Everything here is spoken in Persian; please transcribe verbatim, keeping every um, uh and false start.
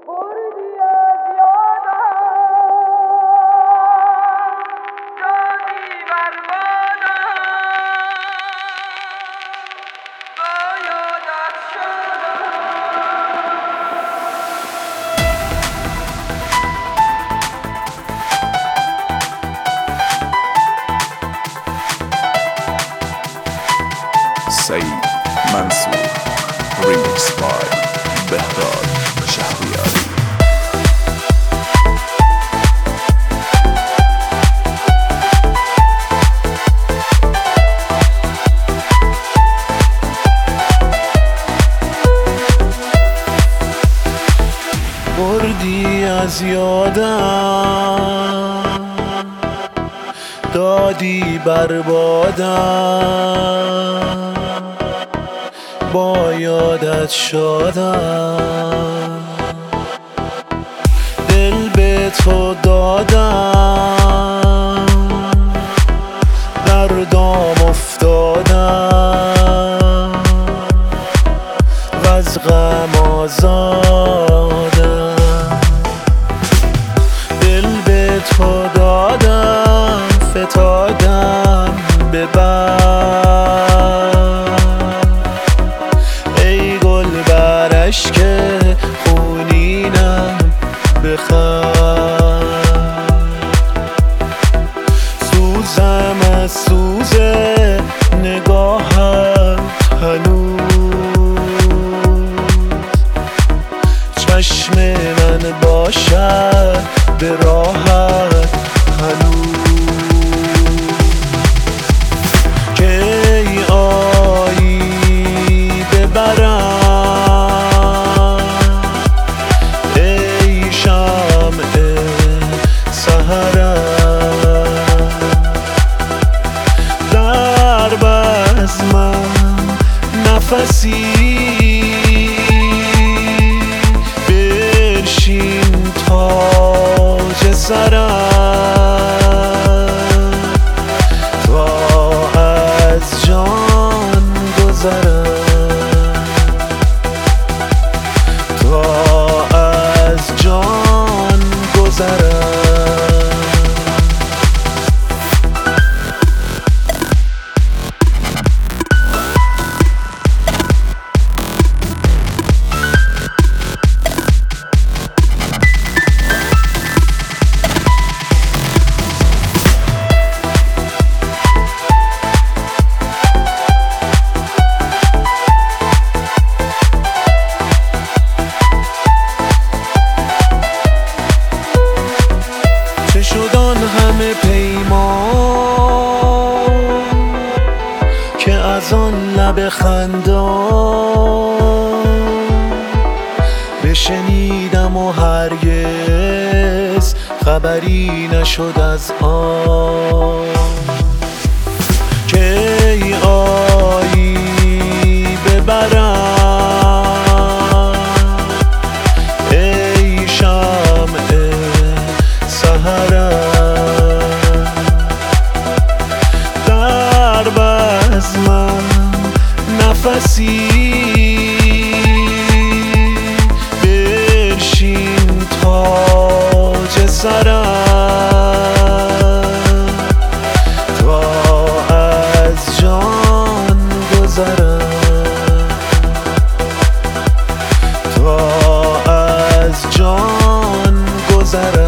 سعید منصور ریمیکس بای بهراد شهریاری. بردی از یادم، دادی بربادم، با یادت شدم، دل به تو دادم، در دام افتادم و از غم آزادم. دل به تو دادم، فتادم به بر، ای گل بر اشک خونینم بخند. سوزم از سوز نگاهت هنوز، چشم من باشد به راحت هنوز. که ای آیی ببرم، ای شمع سحرم، در بزمم نفسی بنشین تاج سرم، تا از جان گذرم، تا از جان گذرم. همه پیمان که از آن لب خندان بشنیدم و هرگز خبری نشد از آن. که ای آیی ببرم، ای شمع سحرم، در بزمم نفسی بنشین تاج سرم، تا از جان گذرم، تا از جان گذرم.